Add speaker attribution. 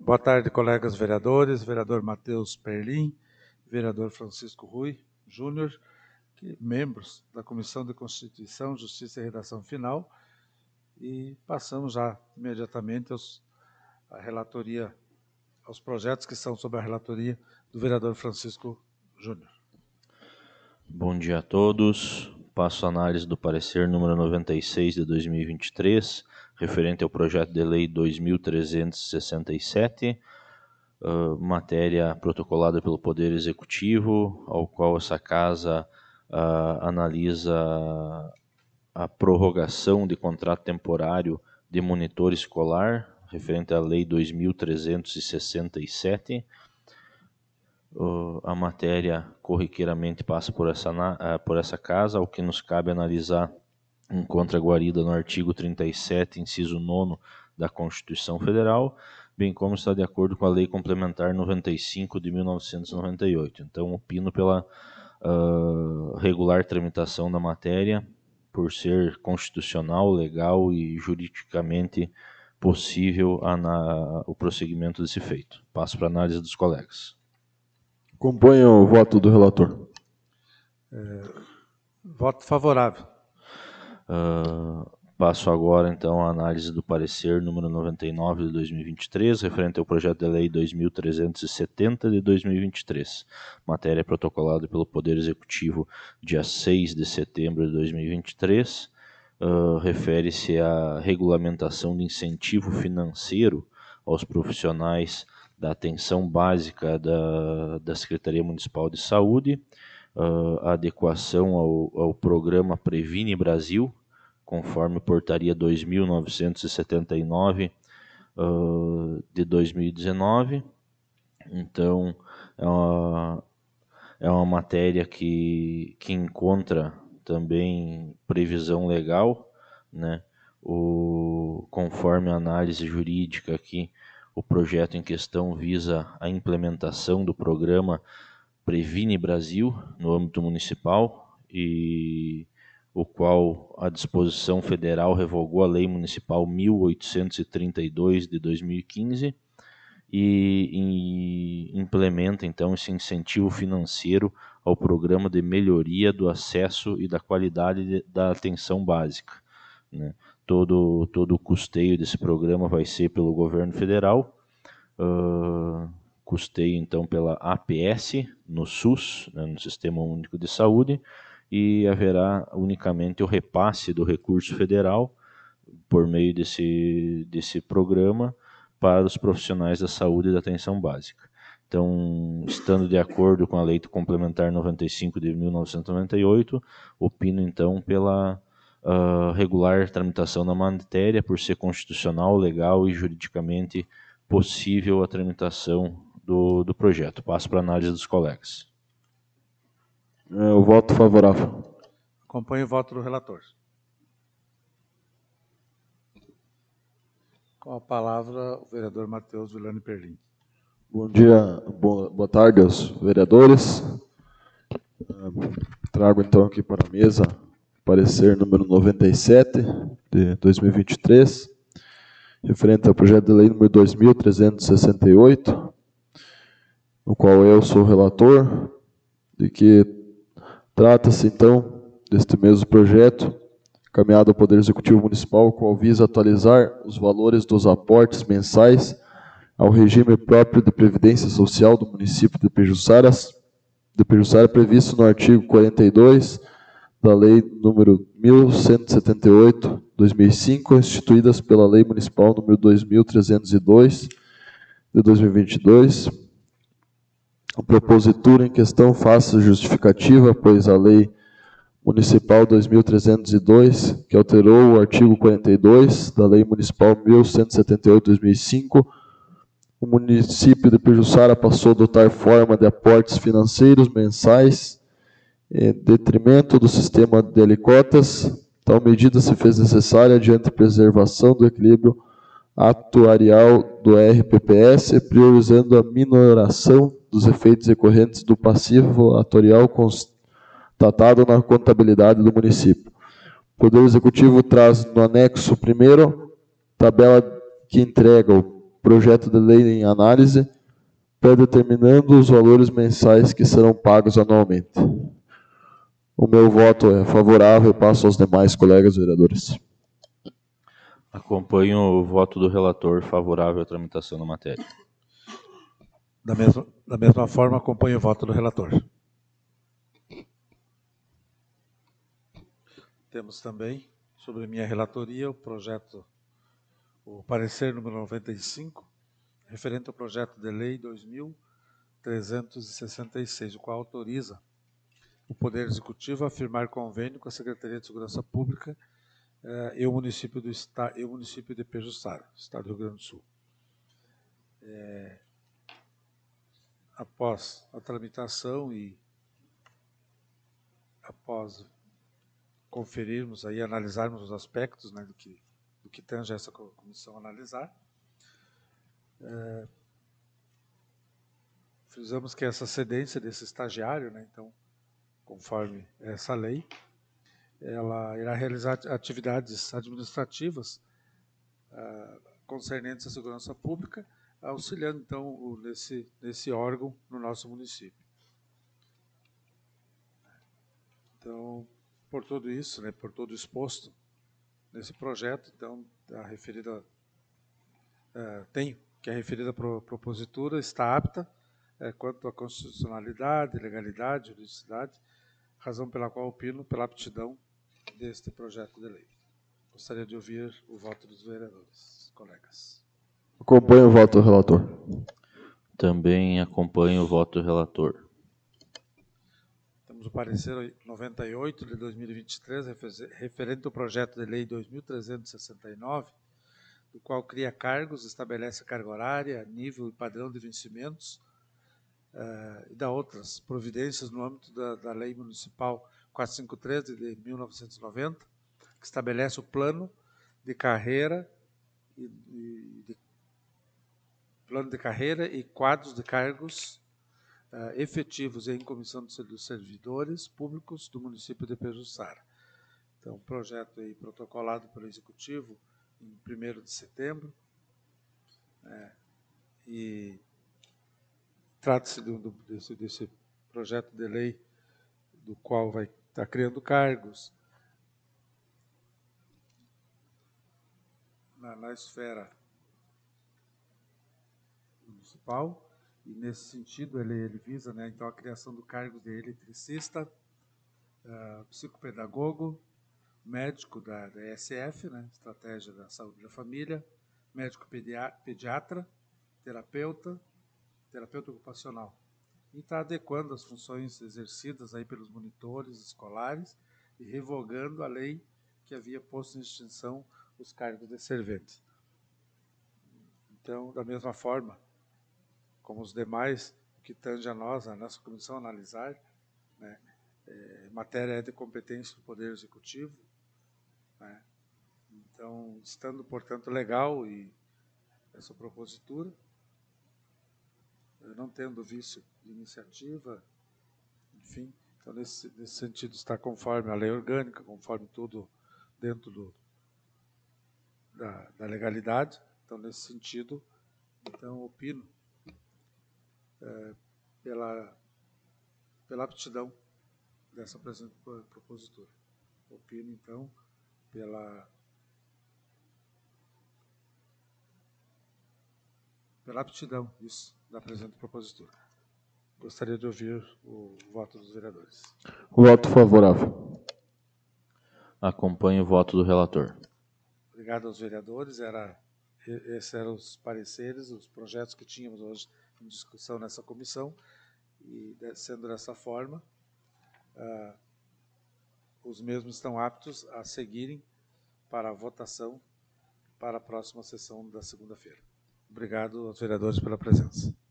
Speaker 1: Boa tarde, colegas vereadores, vereador Matheus Perlim, vereador Francisco Rui Júnior, membros da Comissão de Constituição, Justiça e Redação Final, e passamos já imediatamente à relatoria, aos projetos que são sob a relatoria do vereador Francisco Júnior.
Speaker 2: Bom dia a todos. Passo a análise do parecer número 96 de 2023, referente ao projeto de lei 2367, matéria protocolada pelo Poder Executivo, ao qual essa casa analisa a prorrogação de contrato temporário de monitor escolar, referente à lei 2367. A matéria corriqueiramente passa por essa casa. O que nos cabe analisar encontra guarida no artigo 37, inciso 9 da Constituição Federal, bem como está de acordo com a Lei Complementar 95 de 1998. Então, opino pela regular tramitação da matéria, por ser constitucional, legal e juridicamente possível o prosseguimento desse feito. Passo para a análise dos colegas.
Speaker 3: Acompanha o voto do relator.
Speaker 1: Voto favorável.
Speaker 2: Passo agora, então, a análise do parecer número 99 de 2023, referente ao projeto de lei 2370 de 2023. Matéria protocolada pelo Poder Executivo dia 6 de setembro de 2023. Refere-se à regulamentação de incentivo financeiro aos profissionais da atenção básica da Secretaria Municipal de Saúde, a adequação ao programa Previne Brasil, conforme portaria 2.979 de 2019. Então, é uma matéria que encontra também previsão legal, né? Conforme a análise jurídica aqui, o projeto em questão visa a implementação do programa Previne Brasil no âmbito municipal, e o qual a disposição federal revogou a Lei Municipal 1832 de 2015 e implementa então esse incentivo financeiro ao programa de melhoria do acesso e da qualidade da atenção básica, né? Todo o custeio desse programa vai ser pelo governo federal, custeio então pela APS no SUS, né, no Sistema Único de Saúde, e haverá unicamente o repasse do recurso federal por meio desse programa para os profissionais da saúde e da atenção básica. Então, estando de acordo com a Lei Complementar 95 de 1998, opino então pela regular tramitação da matéria, por ser constitucional, legal e juridicamente possível a tramitação do projeto. Passo para a análise dos colegas.
Speaker 3: O voto favorável.
Speaker 1: Acompanho o voto do relator. Com a palavra, o vereador Matheus Vilani Perlim.
Speaker 3: Bom dia, boa tarde aos vereadores. Trago então aqui para a mesa parecer número 97 de 2023, referente ao projeto de lei número 2368, no qual eu sou o relator, de que trata-se então deste mesmo projeto, encaminhado ao Poder Executivo Municipal, o qual visa atualizar os valores dos aportes mensais ao regime próprio de previdência social do município de Pejuçara, previsto no artigo 42 da Lei número 1178/2005, instituídas pela Lei Municipal número 2302 de 2022. A propositura em questão faz justificativa, pois a Lei Municipal 2302, que alterou o artigo 42 da Lei Municipal 1178/2005, o município de Pejuçara passou a adotar forma de aportes financeiros mensais em detrimento do sistema de alíquotas. Tal medida se fez necessária diante da preservação do equilíbrio atuarial do RPPS, priorizando a minoração dos efeitos decorrentes do passivo atuarial constatado na contabilidade do município. O Poder Executivo traz no anexo 1º tabela que entrega o projeto de lei em análise, predeterminando os valores mensais que serão pagos anualmente. O meu voto é favorável e passo aos demais colegas vereadores.
Speaker 2: Acompanho o voto do relator favorável à tramitação da matéria.
Speaker 1: Da mesma forma, acompanho o voto do relator. Temos também, sobre minha relatoria, o parecer número 95, referente ao projeto de lei 2366, o qual autoriza o Poder Executivo a firmar convênio com a Secretaria de Segurança Pública e o município de Pejuçara, Estado do Rio Grande do Sul. Após a tramitação e após conferirmos aí, analisarmos os aspectos, né, do que tange essa comissão analisar, frisamos que essa cedência desse estagiário, né, então, conforme essa lei, ela irá realizar atividades administrativas concernentes à segurança pública, auxiliando, então, nesse órgão no nosso município. Então, por tudo isso, né, por todo o exposto nesse projeto, então, a referida propositura está apta quanto à constitucionalidade, legalidade, juridicidade, razão pela qual opino pela aptidão deste projeto de lei. Gostaria de ouvir o voto dos vereadores, colegas.
Speaker 3: Acompanho o voto do relator.
Speaker 2: Também acompanho o voto do relator.
Speaker 1: Temos o parecer 98 de 2023, referente ao projeto de lei 2369, do qual cria cargos, estabelece carga horária, nível e padrão de vencimentos, e dá outras providências no âmbito da Lei Municipal 453 de 1990, que estabelece o plano de carreira e quadros de cargos efetivos em comissão dos servidores públicos do município de Pejuçara. Então, projeto aí protocolado pelo Executivo em 1º de setembro, e trata-se desse projeto de lei do qual vai estar criando cargos na esfera municipal, e nesse sentido ele visa, né, então, a criação do cargo de eletricista, psicopedagogo, médico da ESF, né, Estratégia da Saúde da Família, médico pediatra, terapeuta ocupacional. E está adequando as funções exercidas aí pelos monitores escolares e revogando a lei que havia posto em extinção os cargos de serventes. Então, da mesma forma, como os demais, que tange a nós, a nossa comissão analisar, né, matéria de competência do Poder Executivo, né, então, estando, portanto, legal e essa propositura, não tendo vício de iniciativa, enfim, então, nesse sentido, está conforme a lei orgânica, conforme tudo dentro da legalidade. Então, nesse sentido, então, opino pela aptidão dessa presente propositura. Opino, então, pela aptidão da presente propositura. Gostaria de ouvir o voto dos vereadores.
Speaker 3: Voto favorável.
Speaker 2: Acompanho o voto do relator.
Speaker 1: Obrigado aos vereadores. Esses eram os pareceres, os projetos que tínhamos hoje em discussão nessa comissão, e, sendo dessa forma, os mesmos estão aptos a seguirem para a votação para a próxima sessão da segunda-feira. Obrigado aos vereadores pela presença.